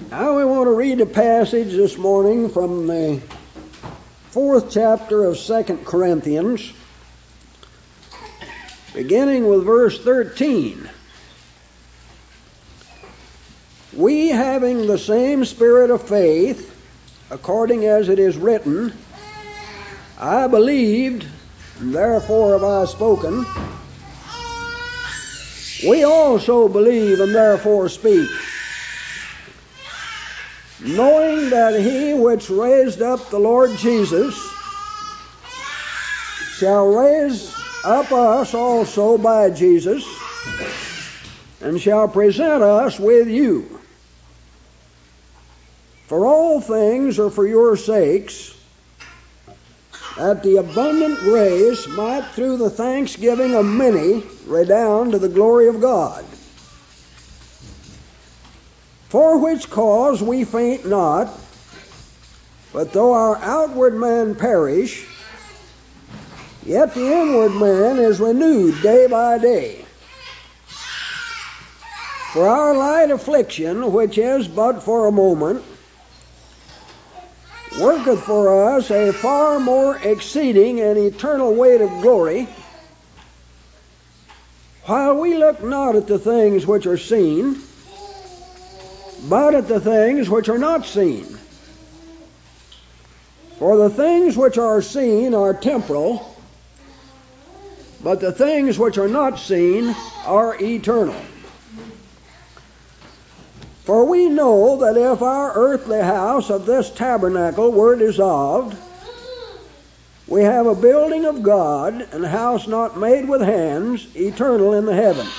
Now we want to read a passage this morning from the 4th chapter of 2 Corinthians, beginning with verse 13. We, having the same spirit of faith, according as it is written, I believed, and therefore have I spoken. We also believe and therefore speak, knowing that he which raised up the Lord Jesus shall raise up us also by Jesus, and shall present us with you. For all things are for your sakes, that the abundant grace might through the thanksgiving of many redound to the glory of God. For which cause we faint not, but though our outward man perish, yet the inward man is renewed day by day. For our light affliction, which is but for a moment, worketh for us a far more exceeding and eternal weight of glory, while we look not at the things which are seen, but at the things which are not seen. For the things which are seen are temporal, but the things which are not seen are eternal. For we know that if our earthly house of this tabernacle were dissolved, we have a building of God, and a house not made with hands, eternal in the heavens.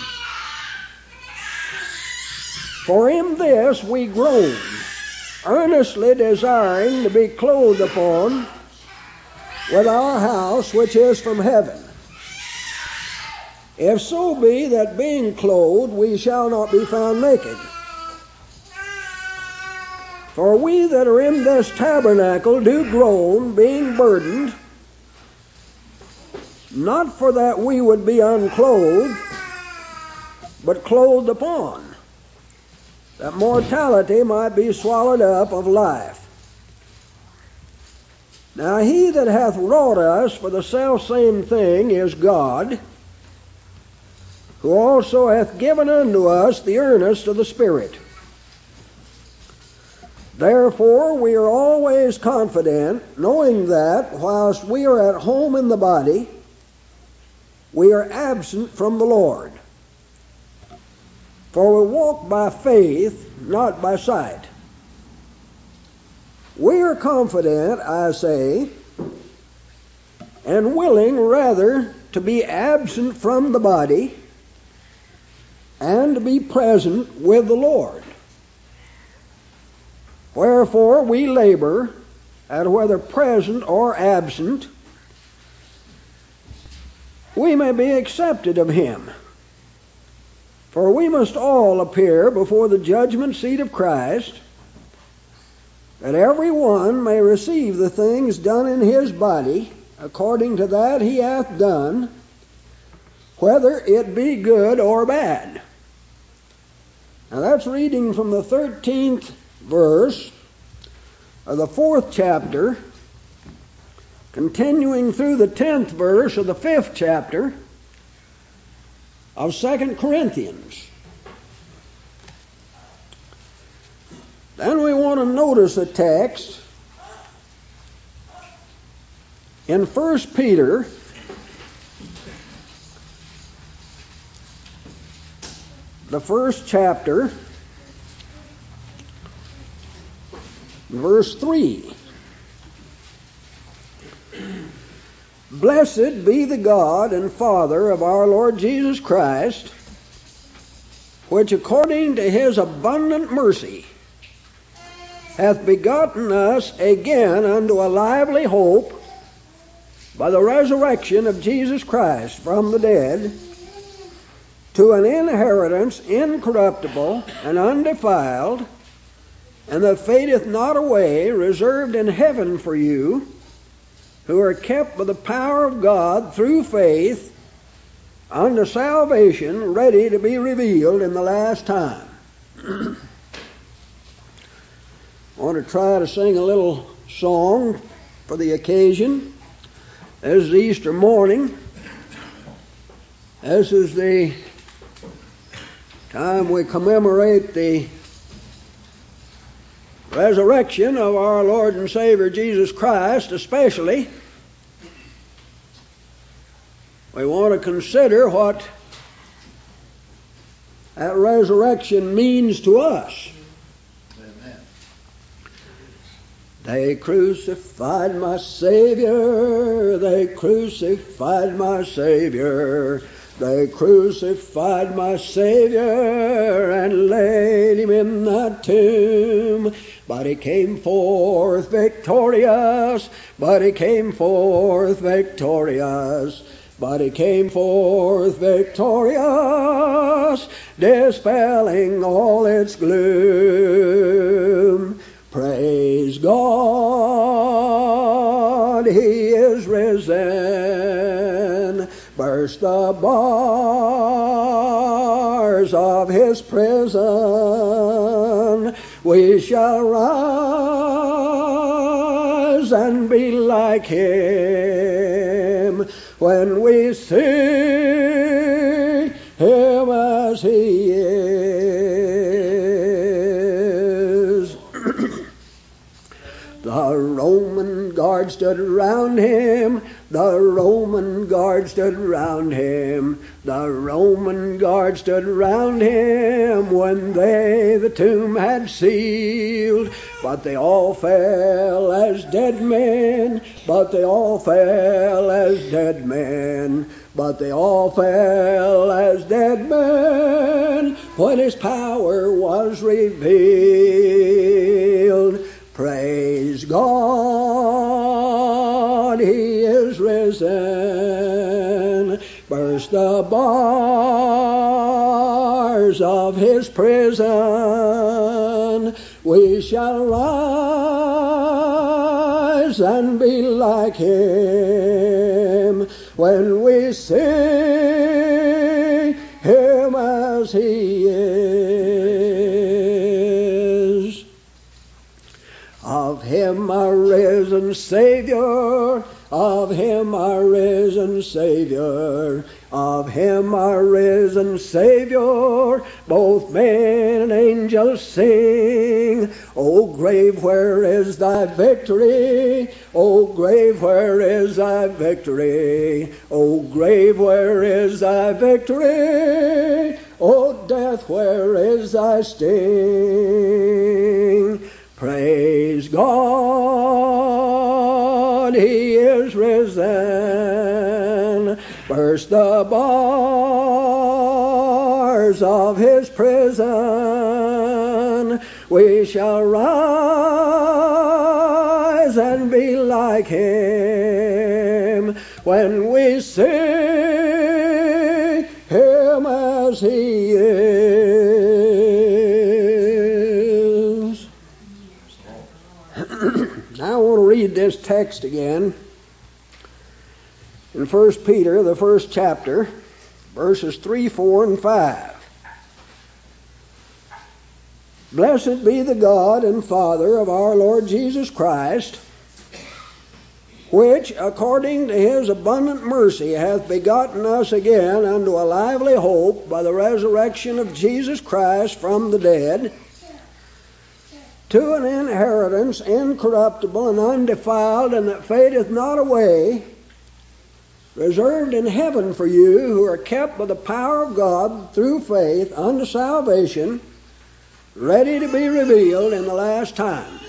For in this we groan, earnestly desiring to be clothed upon with our house which is from heaven. If so be that being clothed we shall not be found naked. For we that are in this tabernacle do groan, being burdened, not for that we would be unclothed, but clothed upon, that mortality might be swallowed up of life. Now he that hath wrought us for the selfsame thing is God, who also hath given unto us the earnest of the Spirit. Therefore we are always confident, knowing that, whilst we are at home in the body, we are absent from the Lord. For we walk by faith, not by sight. We are confident, I say, and willing rather to be absent from the body and to be present with the Lord. Wherefore we labor, and whether present or absent, we may be accepted of him. For we must all appear before the judgment seat of Christ, that every one may receive the things done in his body, according to that he hath done, whether it be good or bad. Now that's reading from the 13th verse of the 4th chapter, continuing through the 10th verse of the 5th chapter of 2 Corinthians. Then we want to notice a text in 1 Peter the 1st chapter, verse 3. Blessed be the God and Father of our Lord Jesus Christ, which according to his abundant mercy hath begotten us again unto a lively hope by the resurrection of Jesus Christ from the dead, to an inheritance incorruptible and undefiled, and that fadeth not away, reserved in heaven for you, who are kept by the power of God through faith unto salvation, ready to be revealed in the last time. I want to try to sing a little song for the occasion. This is Easter morning. This is the time we commemorate the resurrection of our Lord and Savior Jesus Christ. Especially, we want to consider what that resurrection means to us. They crucified my Savior, they crucified my Savior, they crucified my Savior and laid him in that tomb. But he came forth victorious, but he came forth victorious, but he came forth victorious, dispelling all its gloom. Praise God, he is risen. Burst the bars of his prison. We shall rise and be like him when we see him as he is. The Roman guard stood around him, the Roman guard stood around him, the Roman guard stood around him when they the tomb had sealed. But they all fell as dead men, but they all fell as dead men, but they all fell as dead men when his power was revealed. Praise God, he is risen. Burst the bars of his prison. We shall rise and be like him when we see him as he is. Of him our risen Savior, of him our risen Savior, of him our risen Savior, both men and angels sing. O grave, where is thy victory? O grave, where is thy victory? O grave, where is thy victory? O death, where is thy sting? Praise God, he is risen. Burst the bars of his prison. We shall rise and be like him when we see him as he is. Now I want to read this text again in 1 Peter, the first chapter, verses 3, 4, and 5. Blessed be the God and Father of our Lord Jesus Christ, which, according to his abundant mercy, hath begotten us again unto a lively hope by the resurrection of Jesus Christ from the dead, to an inheritance incorruptible and undefiled, and that fadeth not away, reserved in heaven for you, who are kept by the power of God through faith unto salvation, ready to be revealed in the last time.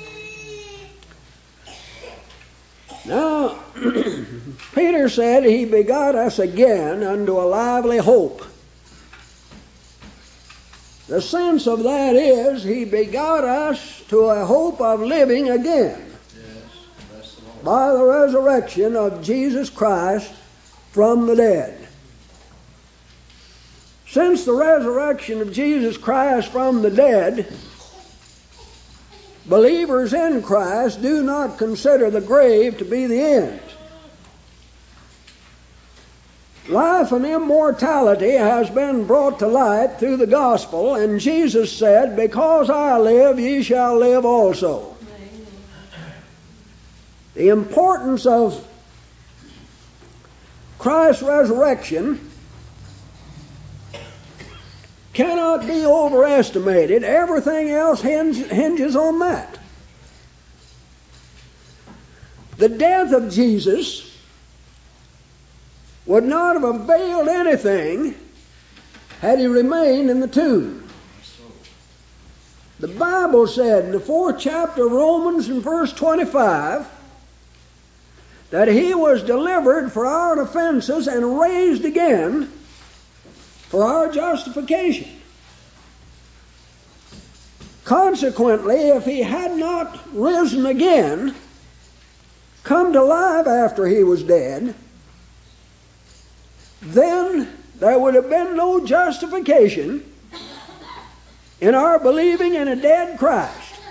Now, Peter said he begot us again unto a lively hope. The sense of that is he begot us to a hope of living again by the resurrection of Jesus Christ from the dead. Since the resurrection of Jesus Christ from the dead, believers in Christ do not consider the grave to be the end. life and immortality has been brought to light through the gospel, and Jesus said, "Because I live, ye shall live also." The importance of Christ's resurrection cannot be overestimated. Everything else hinges on that. The death of Jesus would not have availed anything had he remained in the tomb. The Bible said in the 4th chapter of Romans in verse 25 that he was delivered for our offenses and raised again for our justification. Consequently, if he had not risen again, come to life after he was dead, then there would have been no justification in our believing in a dead Christ.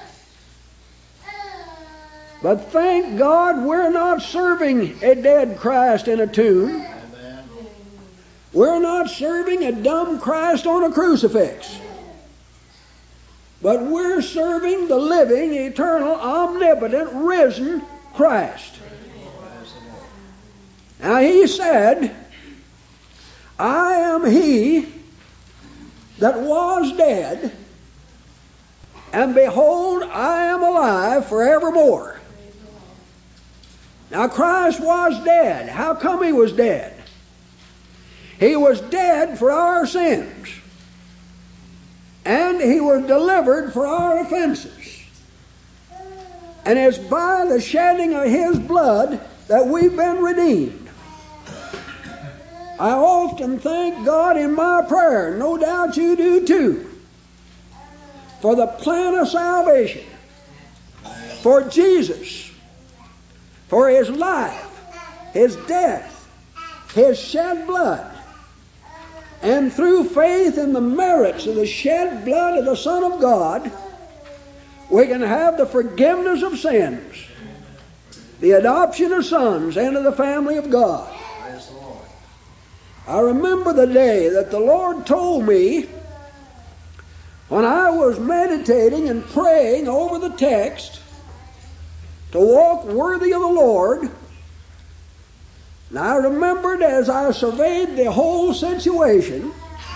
But thank God we're not serving a dead Christ in a tomb. Amen. We're not serving a dumb Christ on a crucifix. But we're serving the living, eternal, omnipotent, risen Christ. Now he said, "I am he that was dead, and behold, I am alive forevermore." Now Christ was dead. How come he was dead? He was dead for our sins, and he was delivered for our offenses. And it's by the shedding of his blood that we've been redeemed. I often thank God in my prayer, no doubt you do too, for the plan of salvation, for Jesus, for his life, his death, his shed blood. And through faith in the merits of the shed blood of the Son of God, we can have the forgiveness of sins, the adoption of sons into the family of God. I remember the day that the Lord told me, when I was meditating and praying over the text, to walk worthy of the Lord. And I remembered as I surveyed the whole situation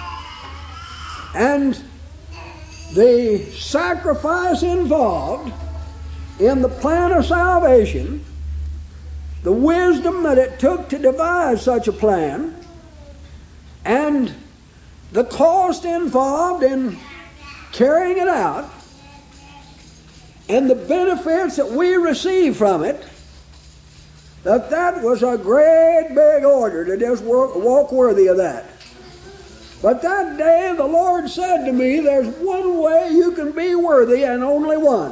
and the sacrifice involved in the plan of salvation, the wisdom that it took to devise such a plan, and the cost involved in carrying it out, and the benefits that we receive from it, that was a great big order to just walk worthy of that. But that day the Lord said to me, there's one way you can be worthy, and only one.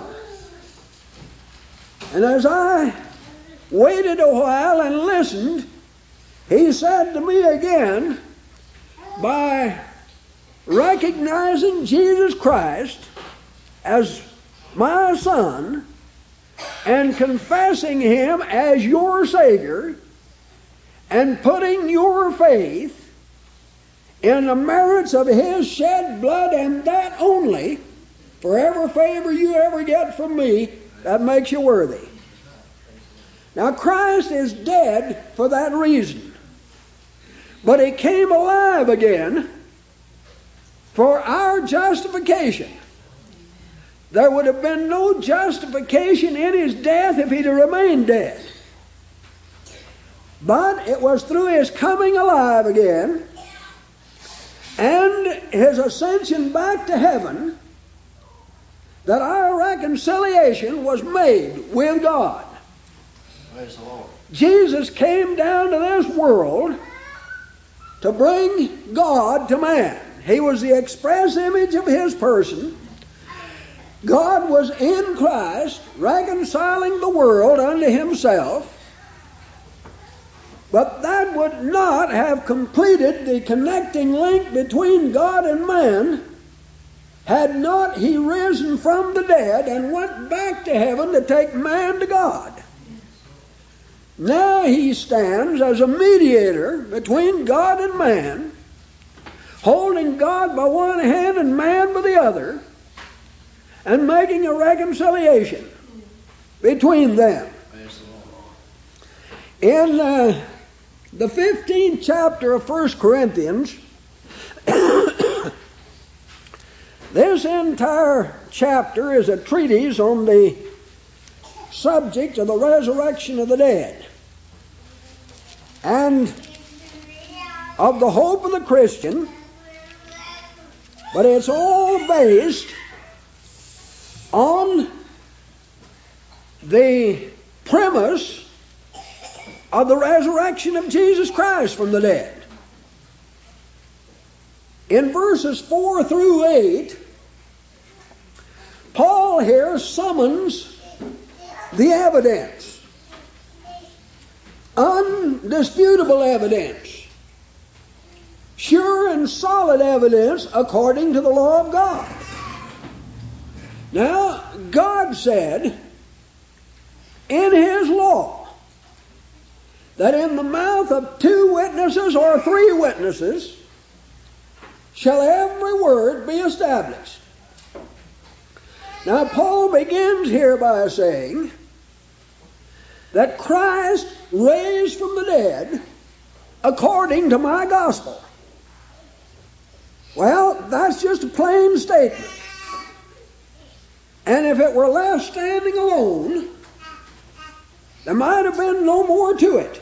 And as I waited a while and listened, he said to me again, by recognizing Jesus Christ as my Son and confessing him as your Savior and putting your faith in the merits of his shed blood, and that only, for every favor you ever get from me, that makes you worthy. Now Christ is dead for that reason, but he came alive again for our justification. There would have been no justification in his death if he'd have remained dead. But it was through his coming alive again and his ascension back to heaven that our reconciliation was made with God. Praise the Lord. Jesus came down to this world to bring God to man. He was the express image of his person. God was in Christ, reconciling the world unto himself, but that would not have completed the connecting link between God and man had not he risen from the dead and went back to heaven to take man to God. Now he stands as a mediator between God and man, holding God by one hand and man by the other, and making a reconciliation between them. In the 15th chapter of 1 Corinthians, this entire chapter is a treatise on the subject of the resurrection of the dead and of the hope of the Christian, but it's all based on the premise of the resurrection of Jesus Christ from the dead. In verses 4 through 8, Paul here summons the evidence, undisputable evidence, sure and solid evidence according to the law of God. Now, God said in His law that in the mouth of 2 witnesses or 3 witnesses shall every word be established. Now, Paul begins here by saying that Christ raised from the dead according to my gospel. Well, that's just a plain statement. And if it were left standing alone, there might have been no more to it.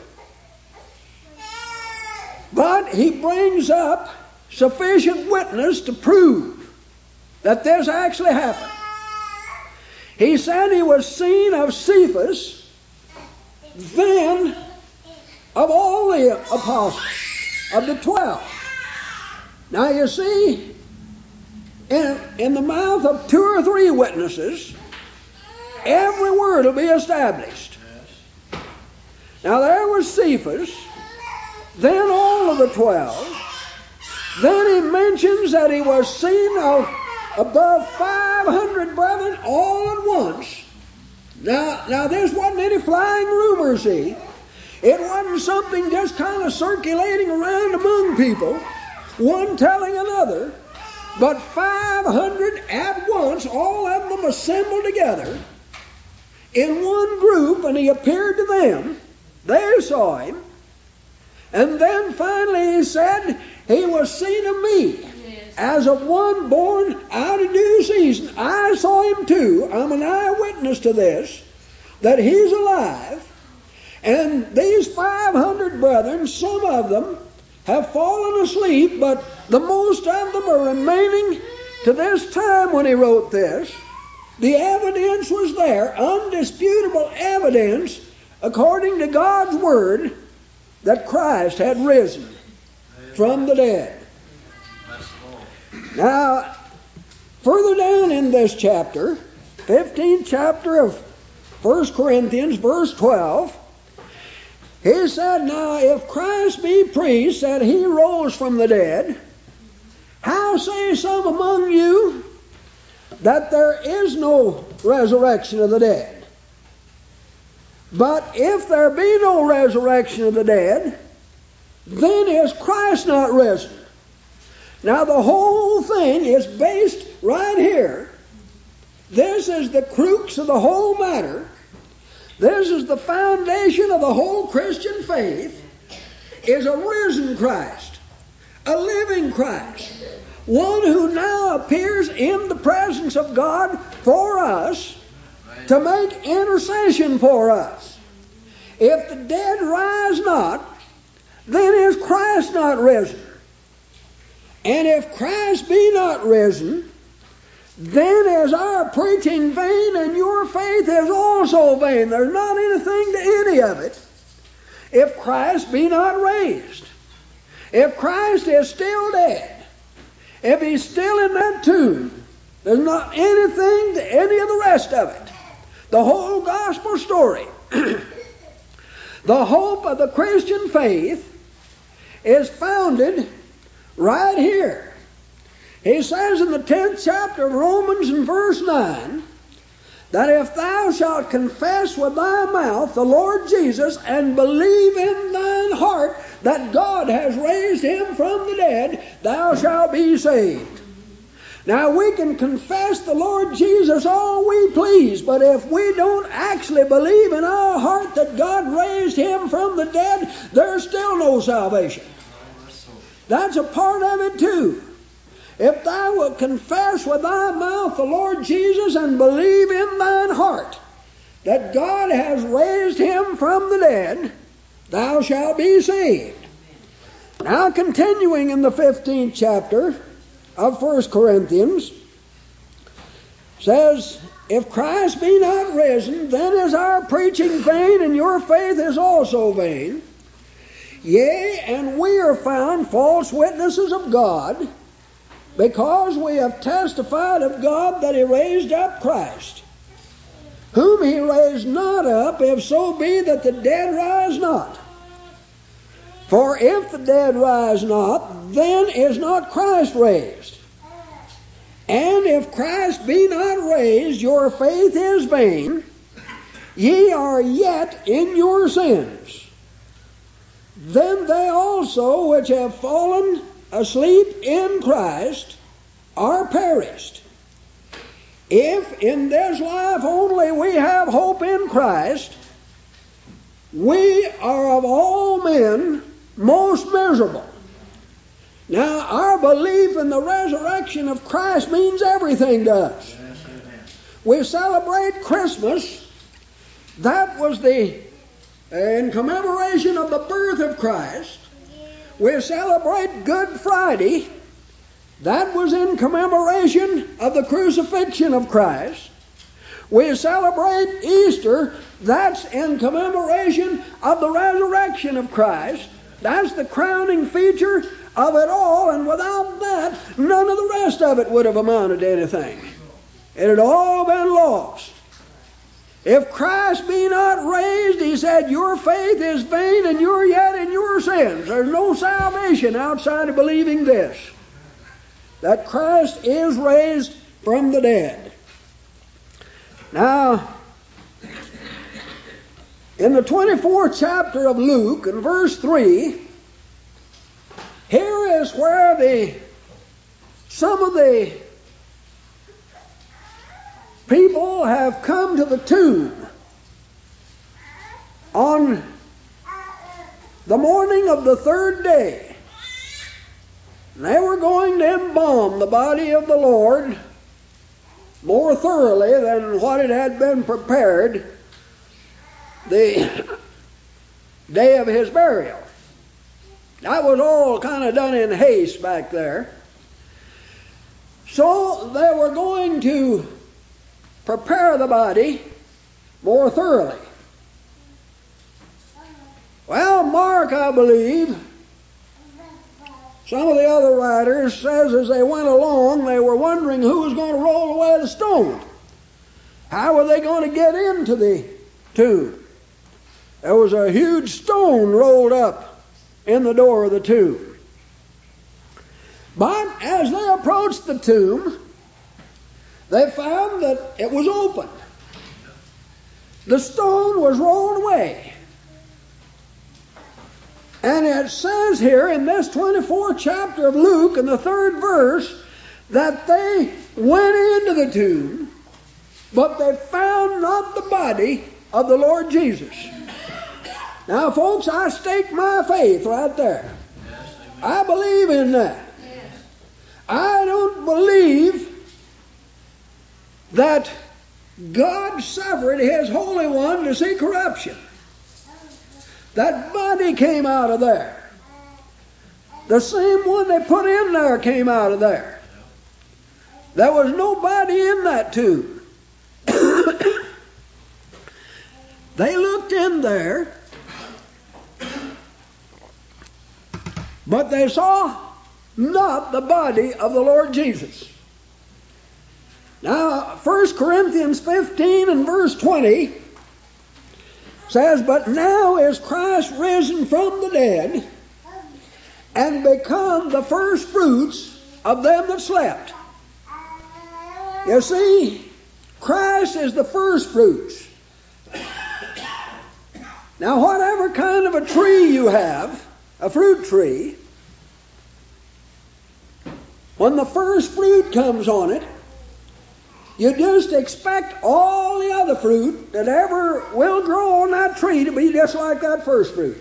But he brings up sufficient witness to prove that this actually happened. He said he was seen of Cephas, then of all the apostles, of the 12. Now you see, in the mouth of 2 or 3 witnesses, every word will be established. Now there was Cephas, then all of the 12. Then he mentions that he was seen of above 500 brethren all at once. Now this wasn't any flying rumor, see. It wasn't something just kind of circulating around among people, one telling another, but 500 at once, all of them assembled together in one group, and he appeared to them. They saw him. And then finally he said, he was seen of me, as of one born out of due season. I saw him too. I'm an eyewitness to this, that he's alive. And these 500 brethren, some of them have fallen asleep, but the most of them are remaining to this time when he wrote this. The evidence was there, undisputable evidence, according to God's Word, that Christ had risen from the dead. Now, further down in this chapter, 15th chapter of 1 Corinthians, verse 12, he said, now if Christ be preached that he rose from the dead, how say some among you that there is no resurrection of the dead? But if there be no resurrection of the dead, then is Christ not risen? Now the whole thing is based right here. This is the crux of the whole matter. This is the foundation of the whole Christian faith, is a risen Christ, a living Christ, one who now appears in the presence of God for us to make intercession for us. If the dead rise not, then is Christ not risen? And if Christ be not risen, then is our preaching vain, and your faith is also vain. There's not anything to any of it if Christ be not raised. If Christ is still dead, if he's still in that tomb, there's not anything to any of the rest of it. The whole gospel story, the hope of the Christian faith, is founded right here. He says in the 10th chapter of Romans in verse 9 that if thou shalt confess with thy mouth the Lord Jesus and believe in thine heart that God has raised him from the dead, thou shalt be saved. Now we can confess the Lord Jesus all we please, but if we don't actually believe in our heart that God raised him from the dead, there's still no salvation. That's a part of it too. If thou wilt confess with thy mouth the Lord Jesus and believe in thine heart that God has raised him from the dead, thou shalt be saved. Now continuing in the 15th chapter of 1 Corinthians, says, if Christ be not risen, then is our preaching vain, and your faith is also vain. Yea, and we are found false witnesses of God, because we have testified of God that he raised up Christ, whom he raised not up, if so be that the dead rise not. For if the dead rise not, then is not Christ raised. And if Christ be not raised, your faith is vain. Ye are yet in your sins. Then they also which have fallen asleep in Christ are perished. If in this life only we have hope in Christ, we are of all men most miserable. Now, our belief in the resurrection of Christ means everything to us. We celebrate Christmas. That was in commemoration of the birth of Christ. We celebrate Good Friday. That was in commemoration of the crucifixion of Christ. We celebrate Easter. That's in commemoration of the resurrection of Christ. That's the crowning feature of it all, and without that, none of the rest of it would have amounted to anything. It had all been lost. If Christ be not raised, he said, your faith is vain and you're yet in your sins. There's no salvation outside of believing this, that Christ is raised from the dead. Now, in the 24th chapter of Luke, in verse 3, here is where some of the people have come to the tomb on the morning of the third day. They were going to embalm the body of the Lord more thoroughly than what it had been prepared the day of his burial. That was all kind of done in haste back there. So they were going to prepare the body more thoroughly. Well, Mark, I believe, some of the other writers says as they went along, they were wondering who was going to roll away the stone. How were they going to get into the tomb? There was a huge stone rolled up in the door of the tomb. But as they approached the tomb, they found that it was open. The stone was rolled away. And it says here in this 24th chapter of Luke, in the 3rd verse, that they went into the tomb, but they found not the body of the Lord Jesus. Now, folks, I stake my faith right there. I believe in that. I don't believe that God suffered his Holy One to see corruption. That body came out of there. The same one they put in there came out of there. There was nobody in that tomb. They looked in there, but they saw not the body of the Lord Jesus. Now, 1 Corinthians 15 and verse 20 says, but now is Christ risen from the dead and become the first fruits of them that slept. You see, Christ is the first fruits. Now, whatever kind of a tree you have, a fruit tree, when the first fruit comes on it, you just expect all the other fruit that ever will grow on that tree to be just like that first fruit.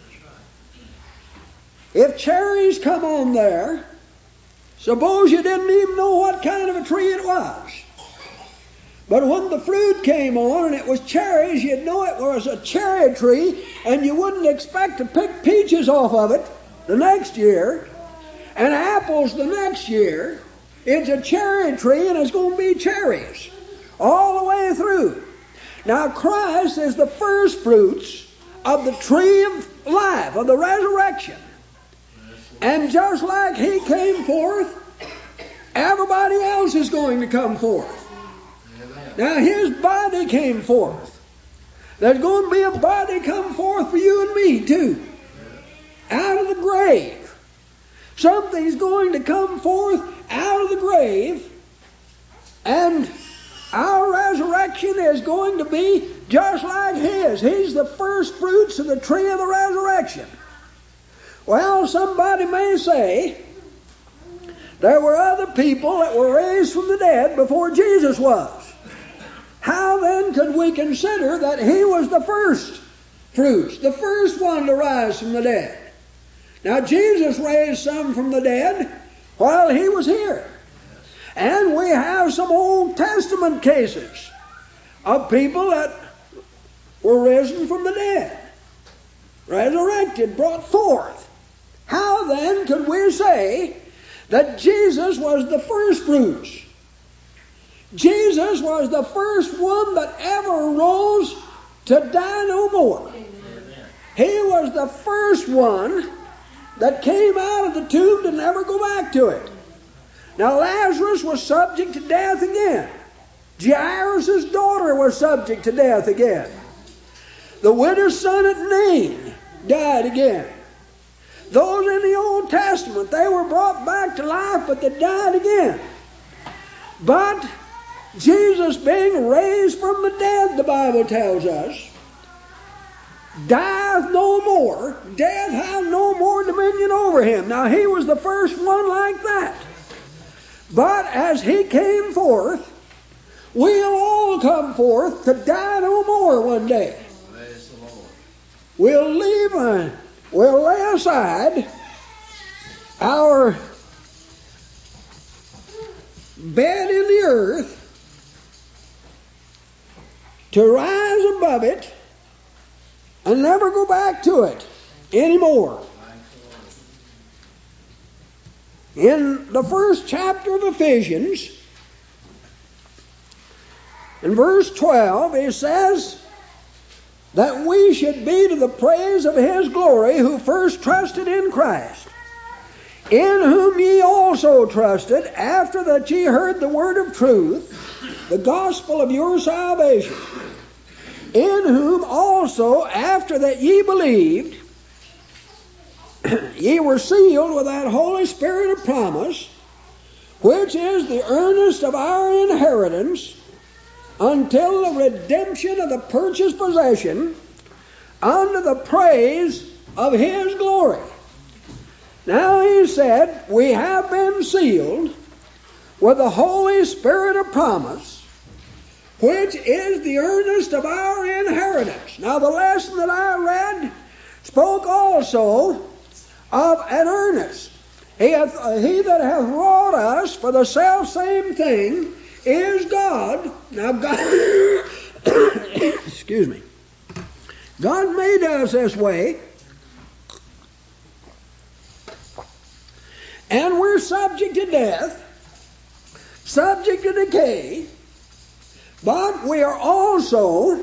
If cherries come on there, suppose you didn't even know what kind of a tree it was. But when the fruit came on and it was cherries, you'd know it was a cherry tree, and you wouldn't expect to pick peaches off of it the next year, and apples the next year. It's a cherry tree, and it's going to be cherries all the way through. Now, Christ is the first fruits of the tree of life, of the resurrection. And just like He came forth, everybody else is going to come forth. Now, His body came forth. There's going to be a body come forth for you and me, too. Out of the grave. Something's going to come forth out of the grave, and our resurrection is going to be just like His. He's the first fruits of the tree of the resurrection. Well, somebody may say, there were other people that were raised from the dead before Jesus was. How then could we consider that He was the first fruits, the first one to rise from the dead? Now, Jesus raised some from the dead while He was here. And we have some Old Testament cases of people that were risen from the dead, resurrected, brought forth. How then could we say that Jesus was the first fruits? Jesus was the first one that ever rose to die no more. Amen. He was the first one that came out of the tomb to never go back to it. Now, Lazarus was subject to death again. Jairus' daughter was subject to death again. The widow's son at Nain died again. Those in the Old Testament, they were brought back to life, but they died again. But Jesus, being raised from the dead, the Bible tells us, dieth no more. Death hath no more dominion over Him. Now, He was the first one like that. But as He came forth, we'll all come forth to die no more one day. We'll lay aside our bed in the earth to rise above it and never go back to it anymore. In the first chapter of Ephesians, in verse 12, it says that we should be to the praise of His glory who first trusted in Christ, in whom ye also trusted, after that ye heard the word of truth, the gospel of your salvation, in whom also, after that ye believed, ye were sealed with that Holy Spirit of promise, which is the earnest of our inheritance, until the redemption of the purchased possession, unto the praise of His glory. Now, He said, we have been sealed with the Holy Spirit of promise, which is the earnest of our inheritance. Now, the lesson that I read spoke also of an earnest. He that hath wrought us for the selfsame thing is God. Now, God, excuse me. God made us this way, and we're subject to death, subject to decay, but we are also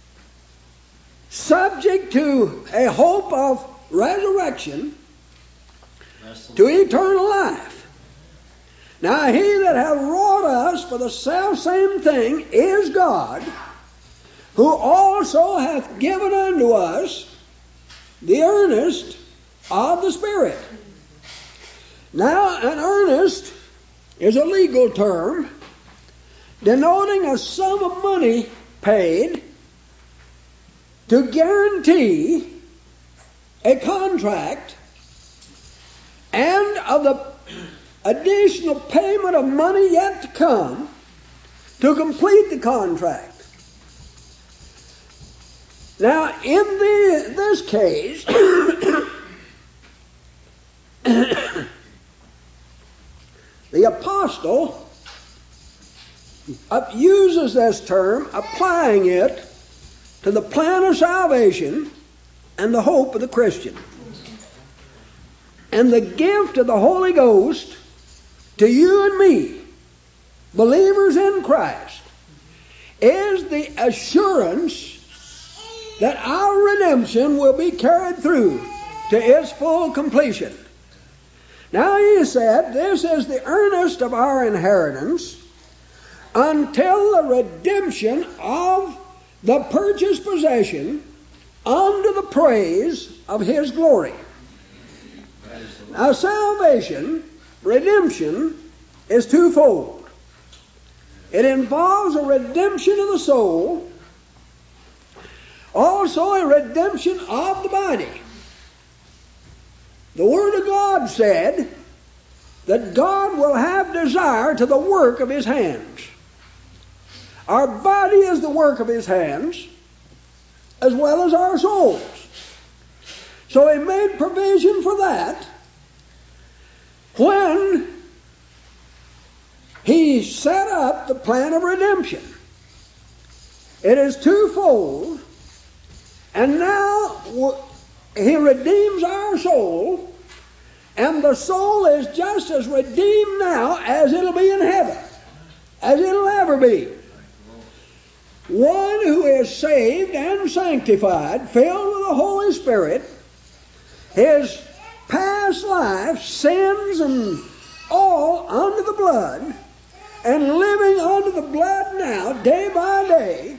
subject to a hope of resurrection, to eternal life. Now, He that hath wrought us for the selfsame thing is God, who also hath given unto us the earnest of the Spirit. Now, an earnest is a legal term denoting a sum of money paid to guarantee a contract, and of the additional payment of money yet to come to complete the contract. Now, in this case, the apostle uses this term, applying it to the plan of salvation and the hope of the Christian. And the gift of the Holy Ghost to you and me, believers in Christ, is the assurance that our redemption will be carried through to its full completion. Now he said, this is the earnest of our inheritance until the redemption of the purchased possession unto the praise of His glory. Now salvation, redemption, is twofold. It involves a redemption of the soul, also a redemption of the body. The Word of God said that God will have desire to the work of His hands. Our body is the work of His hands, as well as our souls. So He made provision for that when He set up the plan of redemption. It is twofold, and now He redeems our soul, and the soul is just as redeemed now as it'll be in heaven, as it'll ever be. One who is saved and sanctified, filled with the Holy Spirit, his past life, sins and all under the blood, and living under the blood now, day by day,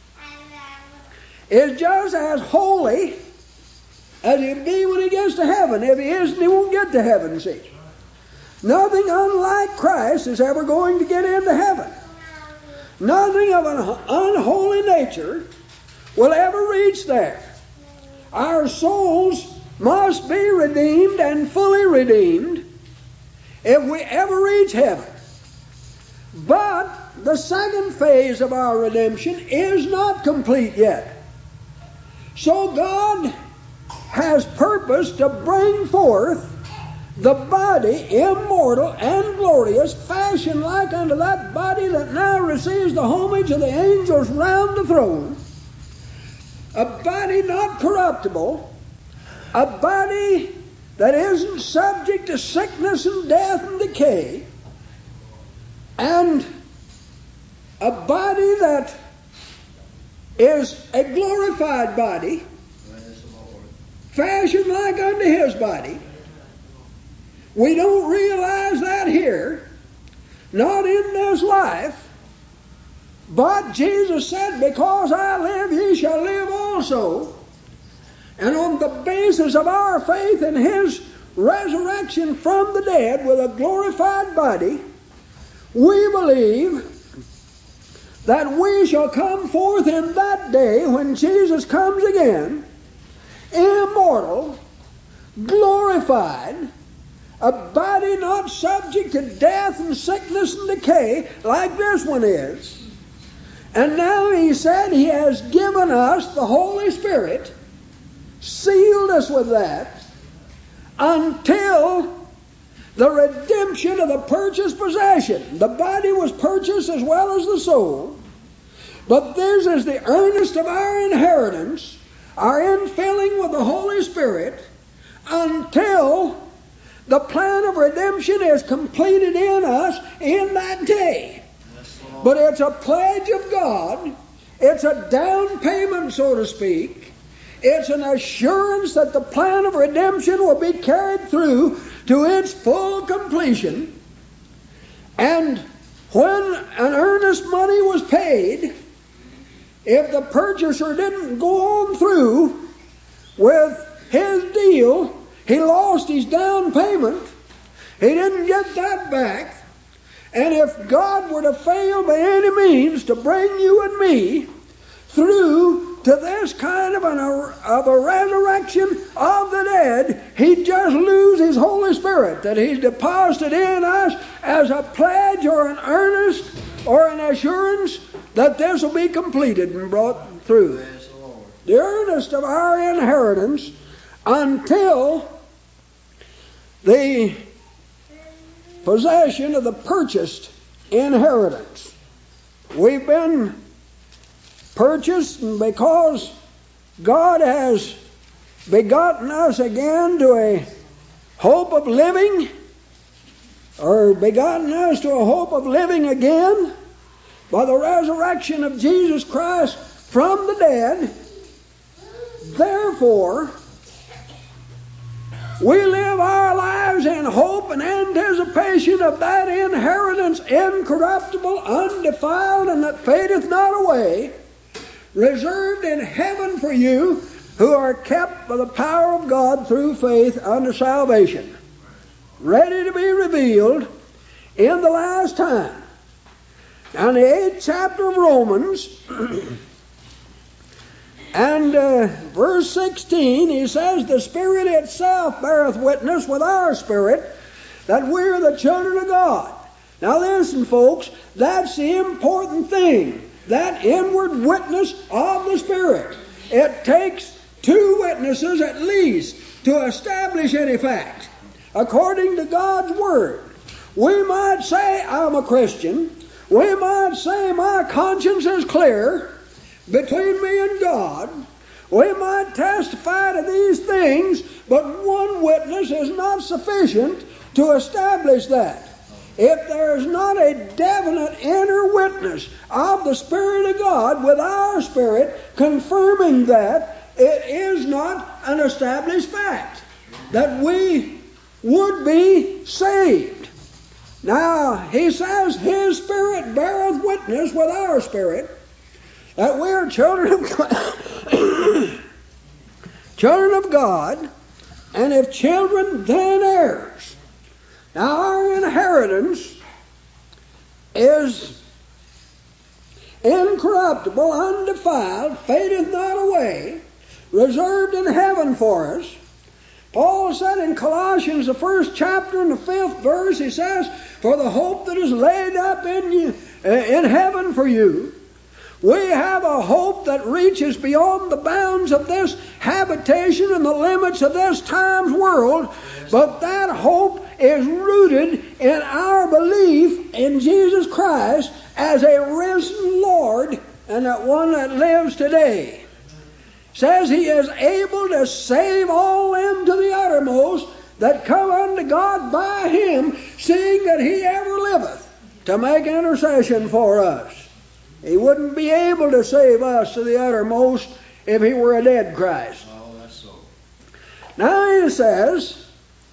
is just as holy as he'll be when he gets to heaven. If he isn't, he won't get to heaven, see. Nothing unlike Christ is ever going to get into heaven. Nothing of an unholy nature will ever reach there. Our souls must be redeemed and fully redeemed if we ever reach heaven. But the second phase of our redemption is not complete yet. So God has purposed to bring forth the body, immortal and glorious, fashioned like unto that body that now receives the homage of the angels round the throne. A body not corruptible, a body that isn't subject to sickness and death and decay, and a body that is a glorified body, fashioned like unto His body. We don't realize that here, not in this life, but Jesus said, because I live, ye shall live also. And on the basis of our faith in His resurrection from the dead with a glorified body, we believe that we shall come forth in that day when Jesus comes again, immortal, glorified, a body not subject to death and sickness and decay like this one is. And now He said He has given us the Holy Spirit, sealed us with that, until the redemption of the purchased possession. The body was purchased as well as the soul. But this is the earnest of our inheritance, our infilling with the Holy Spirit, until the plan of redemption is completed in us in that day. But it's a pledge of God. It's a down payment, so to speak. It's an assurance that the plan of redemption will be carried through to its full completion. And when an earnest money was paid, if the purchaser didn't go on through with his deal, he lost his down payment. He didn't get that back. And if God were to fail by any means to bring you and me through to this kind of a resurrection of the dead, He'd just lose His Holy Spirit that He's deposited in us as a pledge or an earnest or an assurance that this will be completed and brought through. The earnest of our inheritance until the possession of the purchased inheritance. We've been purchased, and because God has begotten us again to a hope of living, or begotten us to a hope of living again by the resurrection of Jesus Christ from the dead, therefore we live our lives in hope and anticipation of that inheritance, incorruptible, undefiled, and that fadeth not away, reserved in heaven for you who are kept by the power of God through faith unto salvation, ready to be revealed in the last time. Now in the 8th chapter of Romans and verse 16, he says, the Spirit itself beareth witness with our spirit that we're the children of God. Now listen, folks, that's the important thing, that inward witness of the Spirit. It takes 2 witnesses at least to establish any fact. According to God's Word, we might say, I'm a Christian. We might say, my conscience is clear between me and God. We might testify to these things, but one witness is not sufficient to establish that. If there is not a definite inner witness of the Spirit of God with our spirit confirming that, it is not an established fact that we would be saved. Now, he says, His Spirit beareth witness with our spirit that we are children of God, children of God, and if children, then heirs. Now, our inheritance is incorruptible, undefiled, fadeth not away, reserved in heaven for us. Paul said in Colossians, the 1st chapter and the 5th verse, he says, for the hope that is laid up in you, in heaven for you. We have a hope that reaches beyond the bounds of this habitation and the limits of this time's world, but that hope is rooted in our belief in Jesus Christ as a risen Lord and that one that lives today. Says He is able to save all them to the uttermost that come unto God by Him, seeing that He ever liveth to make intercession for us. He wouldn't be able to save us to the uttermost if He were a dead Christ. Oh, that's so. Now he says,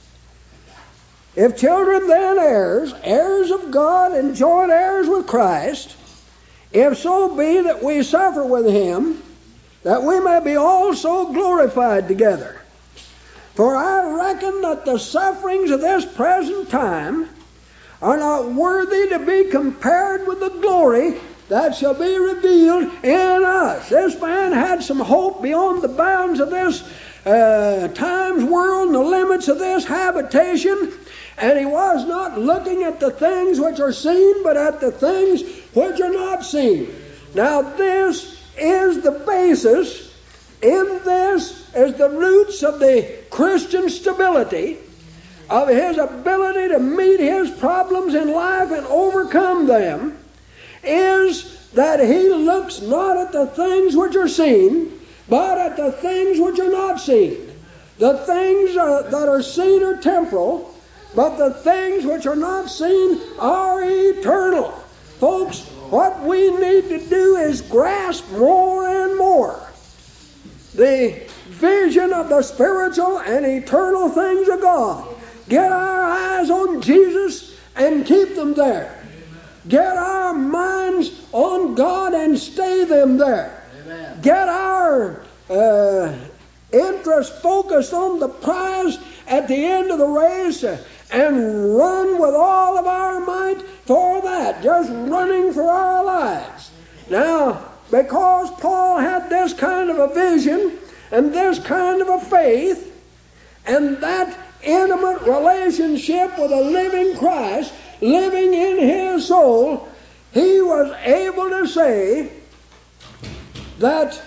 if children then heirs, heirs of God and joint heirs with Christ, if so be that we suffer with Him, that we may be also glorified together. For I reckon that the sufferings of this present time are not worthy to be compared with the glory that shall be revealed in us. This man had some hope beyond the bounds of this time's world and the limits of this habitation, and he was not looking at the things which are seen, but at the things which are not seen. Now this is the basis, in this is the roots of the Christian stability, of his ability to meet his problems in life and overcome them, is that he looks not at the things which are seen, but at the things which are not seen. The things that are seen are temporal, but the things which are not seen are eternal. Folks, what we need to do is grasp more and more the vision of the spiritual and eternal things of God. Get our eyes on Jesus and keep them there. Get our minds on God and stay them there. Amen. Get our interest focused on the prize at the end of the race and run with all of our might for that, just running for our lives. Now, because Paul had this kind of a vision and this kind of a faith and that intimate relationship with a living Christ living in his soul, he was able to say that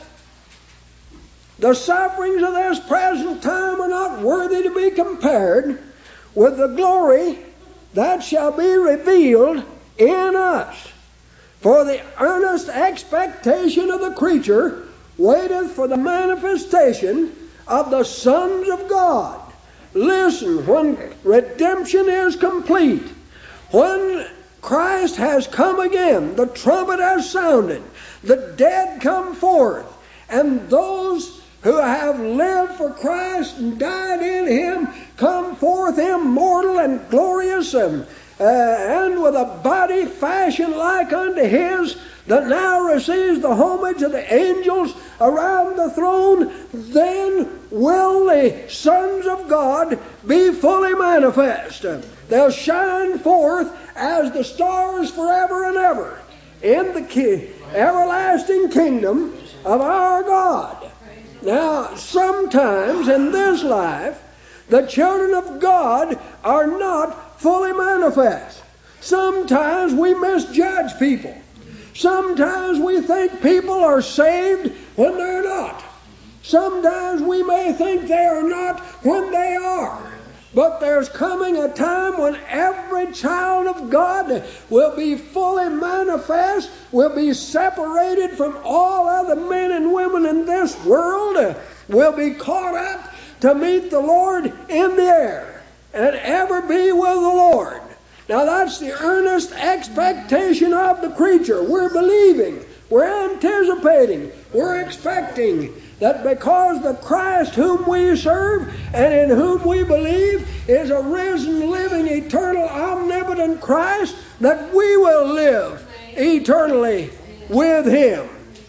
the sufferings of this present time are not worthy to be compared with the glory that shall be revealed in us. For the earnest expectation of the creature waiteth for the manifestation of the sons of God. Listen, when redemption is complete, when Christ has come again, the trumpet has sounded, the dead come forth, and those who have lived for Christ and died in Him come forth immortal and glorious and with a body fashioned like unto His, that now receives the homage of the angels around the throne, then will the sons of God be fully manifest. They'll shine forth as the stars forever and ever in the everlasting kingdom of our God. Now, sometimes in this life, the children of God are not fully manifest. Sometimes we misjudge people. Sometimes we think people are saved when they're not. Sometimes we may think they are not when they are. But there's coming a time when every child of God will be fully manifest, will be separated from all other men and women in this world, will be caught up to meet the Lord in the air and ever be with the Lord. Now that's the earnest expectation of the creature. We're believing, we're anticipating, we're expecting that because the Christ whom we serve and in whom we believe is a risen, living, eternal, omnipotent Christ, that we will live eternally with Him.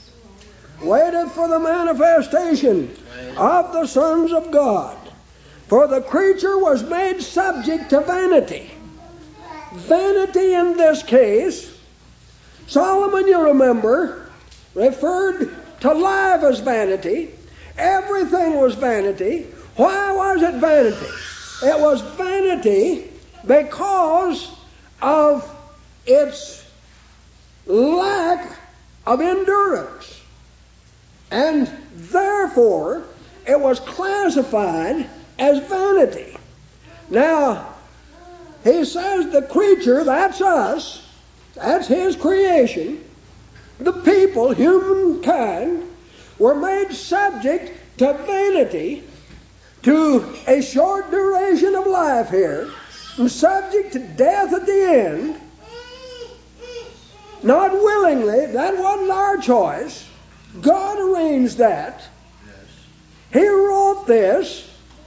Waiteth for the manifestation of the sons of God. For the creature was made subject to vanity. Vanity in this case, Solomon, you remember, referred to life as vanity. Everything was vanity. Why was it vanity? It was vanity because of its lack of endurance. And therefore, it was classified as vanity. Now, he says the creature, that's us, that's His creation, the people, humankind, were made subject to vanity, to a short duration of life here, and subject to death at the end, not willingly. That wasn't our choice. God arranged that. He wrote this,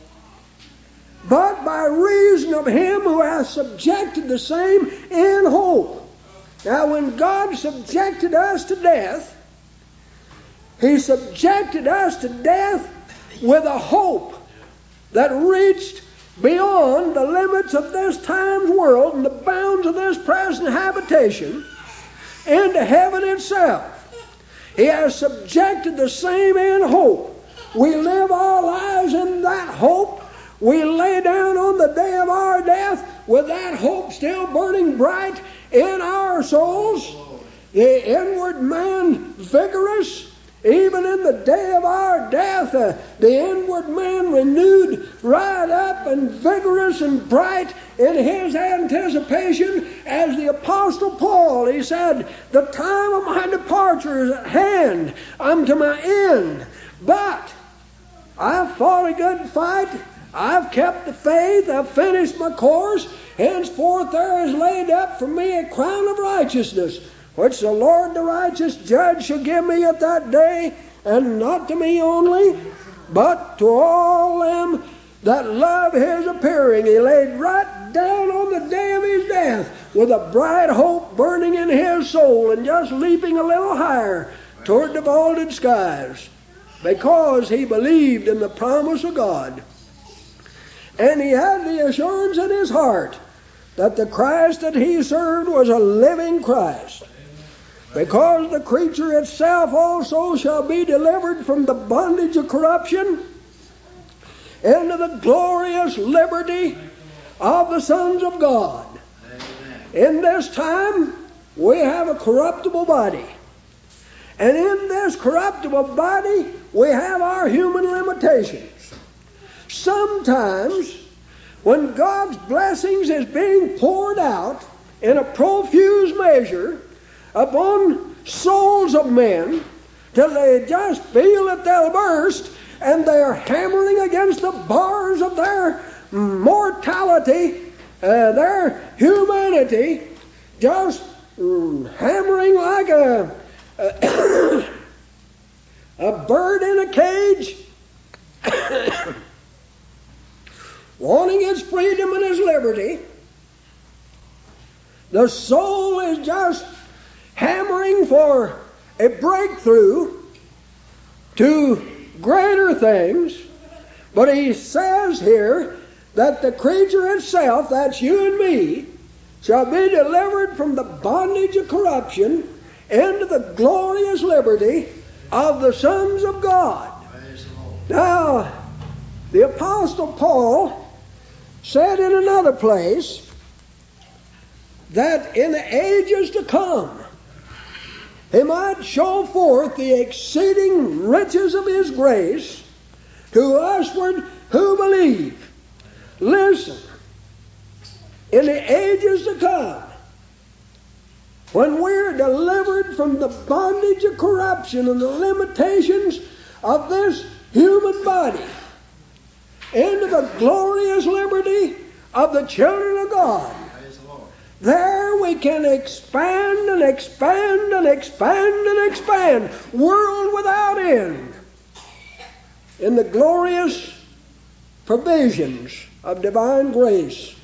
but by reason of Him who hath subjected the same in hope. Now, when God subjected us to death, He subjected us to death with a hope that reached beyond the limits of this time's world and the bounds of this present habitation into heaven itself. He has subjected the same in hope. We live our lives in that hope. We lay down on the day of our death with that hope still burning bright in our souls. The inward man vigorous, even in the day of our death, the inward man renewed right up and vigorous and bright in his anticipation, as the Apostle Paul, he said, the time of my departure is at hand. I'm to my end. But I've fought a good fight. I've kept the faith. I've finished my course. Henceforth there is laid up for me a crown of righteousness, which the Lord the righteous judge shall give me at that day, and not to me only, but to all them that love His appearing. He laid right down on the day of His death with a bright hope burning in his soul and just leaping a little higher toward the vaulted skies, because he believed in the promise of God. And he had the assurance in his heart that the Christ that he served was a living Christ. Because the creature itself also shall be delivered from the bondage of corruption into the glorious liberty of the sons of God. In this time, we have a corruptible body. And in this corruptible body, we have our human limitations. Sometimes, when God's blessings is being poured out in a profuse measure upon souls of men, till they just feel that they'll burst, and they're hammering against the bars of their mortality, their humanity, just hammering like a bird in a cage, wanting its freedom and its liberty. The soul is just hammering for a breakthrough to greater things. But he says here that the creature itself, that's you and me, shall be delivered from the bondage of corruption into the glorious liberty of the sons of God. Now, the Apostle Paul said in another place that in the ages to come he might show forth the exceeding riches of his grace to usward who believe. Listen, in the ages to come, when we're delivered from the bondage of corruption and the limitations of this human body into the glorious liberty of the children of God, there we can expand and expand and expand and expand, world without end, in the glorious provisions of divine grace.